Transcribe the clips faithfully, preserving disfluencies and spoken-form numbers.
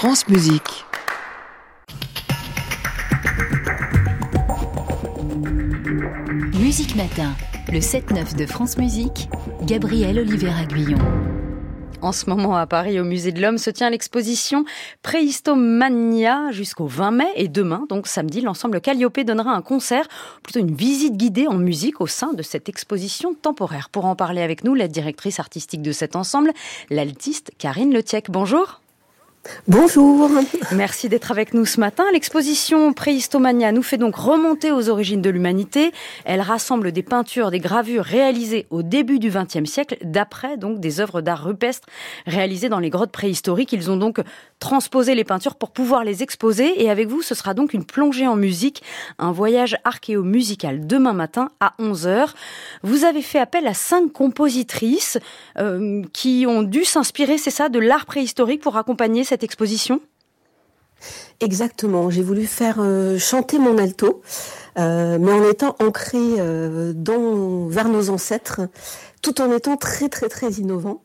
France Musique. Musique Matin, le sept neuf de France Musique, Gabrielle Oliveira-Guyon. En ce moment, à Paris, au Musée de l'Homme, se tient l'exposition Préhistomania jusqu'au vingt mai. Et demain, donc samedi, l'ensemble Calliope donnera un concert, plutôt une visite guidée en musique au sein de cette exposition temporaire. Pour en parler avec nous, la directrice artistique de cet ensemble, l'altiste Karine Letiec. Bonjour. Bonjour. Merci d'être avec nous ce matin. L'exposition Préhistomania nous fait donc remonter aux origines de l'humanité. Elle rassemble des peintures, des gravures réalisées au début du vingtième siècle, d'après donc des œuvres d'art rupestre réalisées dans les grottes préhistoriques. Ils ont donc transposé les peintures pour pouvoir les exposer. Et avec vous, ce sera donc une plongée en musique, un voyage archéo-musical demain matin à onze heures. Vous avez fait appel à cinq compositrices euh, qui ont dû s'inspirer, c'est ça, de l'art préhistorique pour accompagner cette exposition ? Exactement, j'ai voulu faire euh, chanter mon alto, euh, mais en étant ancré euh, dans, vers nos ancêtres, tout en étant très très très innovant.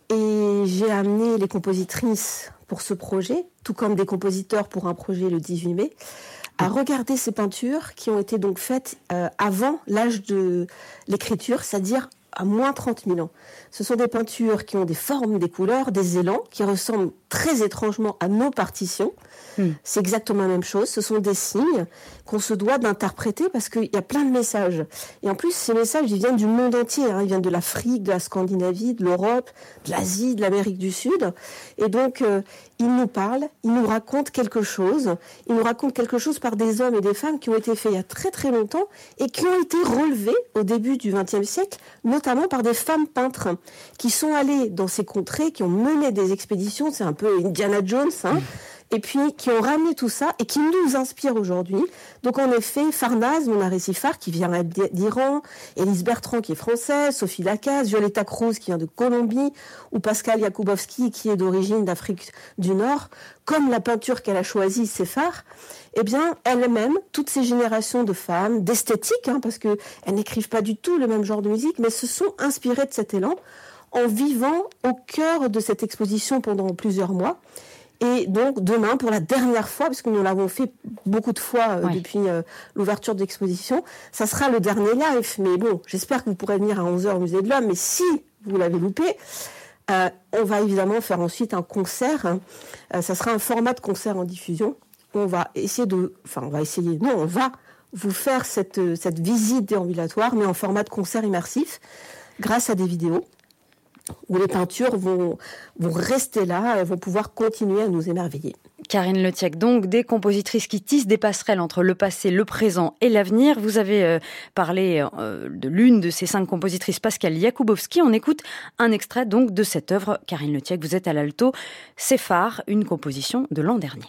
Et j'ai amené les compositrices pour ce projet, tout comme des compositeurs pour un projet le dix-huit mai, à regarder ces peintures qui ont été donc faites euh, avant l'âge de l'écriture, c'est-à-dire à moins trente mille ans. Ce sont des peintures qui ont des formes, des couleurs, des élans, qui ressemblent très étrangement à nos partitions. Mmh. C'est exactement la même chose. Ce sont des signes qu'on se doit d'interpréter parce qu'il y a plein de messages. Et en plus, ces messages, ils viennent du monde entier. Hein. Ils viennent de l'Afrique, de la Scandinavie, de l'Europe, de l'Asie, de l'Amérique du Sud. Et donc, euh, ils nous parlent, ils nous racontent quelque chose. Ils nous racontent quelque chose par des hommes et des femmes qui ont été faits il y a très très longtemps et qui ont été relevés au début du vingtième siècle, notamment par des femmes peintres qui sont allées dans ces contrées, qui ont mené des expéditions. C'est un peu Indiana Jones, hein. Mmh. Et puis qui ont ramené tout ça et qui nous inspirent aujourd'hui. Donc en effet, Farnaz, mon récifard, qui vient d'Iran, Élise Bertrand, qui est française, Sophie Lacaze, Violetta Cruz, qui vient de Colombie, ou Pascal Jakubowski, qui est d'origine d'Afrique du Nord, comme la peinture qu'elle a choisie, Séphar, eh bien, elle-même, toutes ces générations de femmes, d'esthétique, hein, parce qu'elles n'écrivent pas du tout le même genre de musique, mais se sont inspirées de cet élan en vivant au cœur de cette exposition pendant plusieurs mois. Et donc, demain, pour la dernière fois, parce que nous l'avons fait beaucoup de fois euh, oui. depuis euh, l'ouverture de l'exposition, ça sera le dernier live. Mais bon, j'espère que vous pourrez venir à onze heures au Musée de l'Homme. Mais si vous l'avez loupé, euh, on va évidemment faire ensuite un concert. Hein. Euh, ça sera un format de concert en diffusion. On va essayer de... Enfin, on va essayer... Non, on va vous faire cette, cette visite déambulatoire, mais en format de concert immersif, grâce à des vidéos, où les peintures vont, vont rester là, elles vont pouvoir continuer à nous émerveiller. Karine Letiec, donc des compositrices qui tissent des passerelles entre le passé, le présent et l'avenir. Vous avez euh, parlé euh, de l'une de ces cinq compositrices, Pascal Jakubowski. On écoute un extrait donc de cette œuvre. Karine Letiec, vous êtes à l'alto. Séphar, une composition de l'an dernier.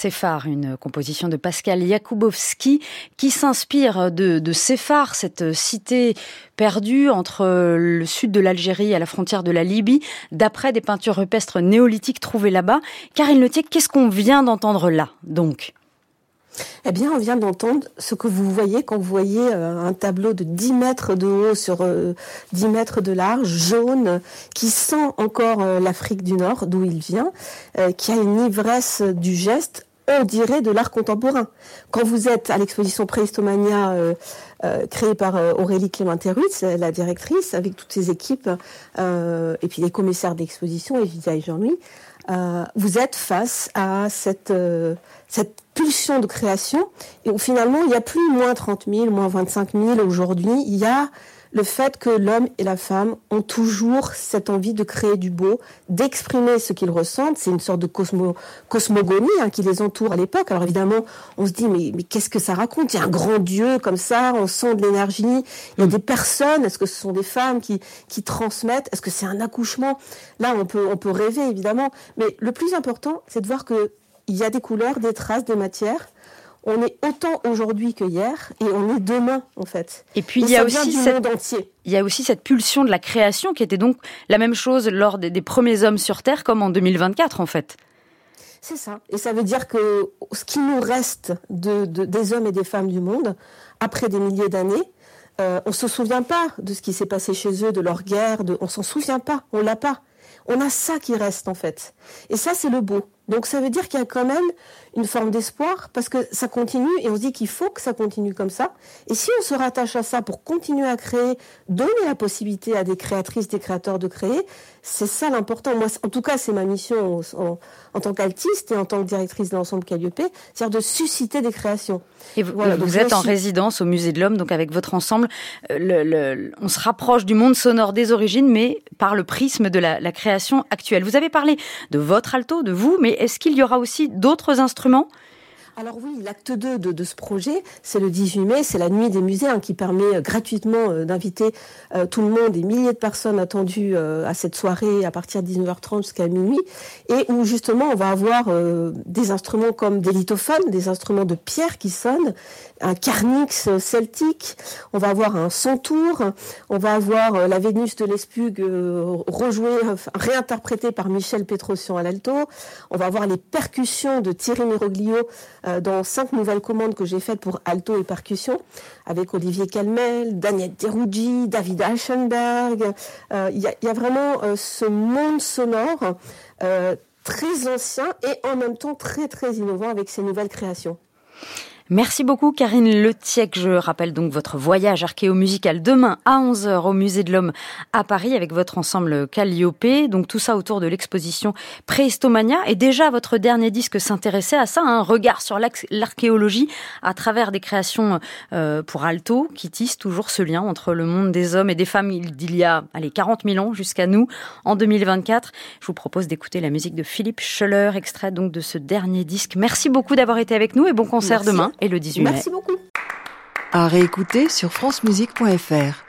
Séphar, une composition de Pascal Jakubowski qui s'inspire de, de Séphar, cette cité perdue entre le sud de l'Algérie et la frontière de la Libye, d'après des peintures rupestres néolithiques trouvées là-bas. Karine Lethiec, qu'est-ce qu'on vient d'entendre là, donc ? Eh bien, on vient d'entendre ce que vous voyez quand vous voyez euh, un tableau de dix mètres de haut sur euh, dix mètres de large, jaune, qui sent encore euh, l'Afrique du Nord, d'où il vient, euh, qui a une ivresse du geste, on dirait de l'art contemporain. Quand vous êtes à l'exposition Préhistomania euh, euh, créée par euh, Aurélie Clémenterutz, la directrice, avec toutes ses équipes, euh, et puis les commissaires d'exposition, Evita et Jean-Louis, euh, vous êtes face à cette... Euh, cette pulsion de création, et où finalement il n'y a plus moins trente mille, moins vingt-cinq mille aujourd'hui, il y a le fait que l'homme et la femme ont toujours cette envie de créer du beau, d'exprimer ce qu'ils ressentent. C'est une sorte de cosmo, cosmogonie hein, qui les entoure à l'époque. Alors évidemment, on se dit, mais, mais qu'est-ce que ça raconte ? Il y a un grand Dieu comme ça, on sent de l'énergie, il y a des personnes, est-ce que ce sont des femmes qui, qui transmettent ? Est-ce que c'est un accouchement ? Là, on peut, on peut rêver évidemment, mais le plus important, c'est de voir que il y a des couleurs, des traces, des matières. On est autant aujourd'hui que hier, et on est demain, en fait. Et puis, et il y a aussi aussi du cette... monde entier. Il y a aussi cette pulsion de la création qui était donc la même chose lors des, des premiers hommes sur Terre, comme en deux mille vingt-quatre, en fait. C'est ça. Et ça veut dire que ce qui nous reste de, de, des hommes et des femmes du monde, après des milliers d'années, euh, on se souvient pas de ce qui s'est passé chez eux, de leur guerre, de... on s'en souvient pas, on l'a pas. On a ça qui reste, en fait. Et ça, c'est le beau. Donc ça veut dire qu'il y a quand même une forme d'espoir, parce que ça continue, et on se dit qu'il faut que ça continue comme ça. Et si on se rattache à ça pour continuer à créer, donner la possibilité à des créatrices, des créateurs de créer, c'est ça l'important. Moi, en tout cas, c'est ma mission en, en, en tant qu'altiste et en tant que directrice de l'ensemble Calliope, c'est-à-dire de susciter des créations. Et vous, voilà, vous êtes en suis... résidence au Musée de l'Homme, donc avec votre ensemble, le, le, on se rapproche du monde sonore des origines, mais par le prisme de la, la création actuelle. Vous avez parlé de votre alto, de vous, mais est-ce qu'il y aura aussi d'autres instruments ? Alors oui, l'acte deux de, de ce projet, c'est le dix-huit mai, c'est la nuit des musées hein, qui permet euh, gratuitement euh, d'inviter euh, tout le monde, des milliers de personnes attendues euh, à cette soirée à partir de dix-neuf heures trente jusqu'à minuit, et où justement on va avoir euh, des instruments comme des lithophones, des instruments de pierre qui sonnent, un carnix celtique, on va avoir un centaure, on va avoir euh, la Vénus de Lespugue euh, rejouée, euh, réinterprétée par Michel Pétrosian à l'alto, on va avoir les percussions de Thierry Miroglio dans cinq nouvelles commandes que j'ai faites pour alto et percussion, avec Olivier Calmel, Daniel Derougi, David Eichenberg. Euh, il y, y a vraiment euh, ce monde sonore euh, très ancien et en même temps très très innovant avec ces nouvelles créations. Merci beaucoup Karine Lethiec. Je rappelle donc votre voyage archéomusical demain à onze heures au Musée de l'Homme à Paris avec votre ensemble Calliope. Donc tout ça autour de l'exposition Préhistomania. Et déjà votre dernier disque s'intéressait à ça, un regard sur l'archéologie à travers des créations euh, pour alto qui tissent toujours ce lien entre le monde des hommes et des femmes d'il y a allez, quarante mille ans jusqu'à nous en deux mille vingt-quatre. Je vous propose d'écouter la musique de Philippe Schoeller, extrait donc de ce dernier disque. Merci beaucoup d'avoir été avec nous et bon concert Merci. Demain. Et le dix-huit mai. Merci beaucoup. À réécouter sur francemusique point f r.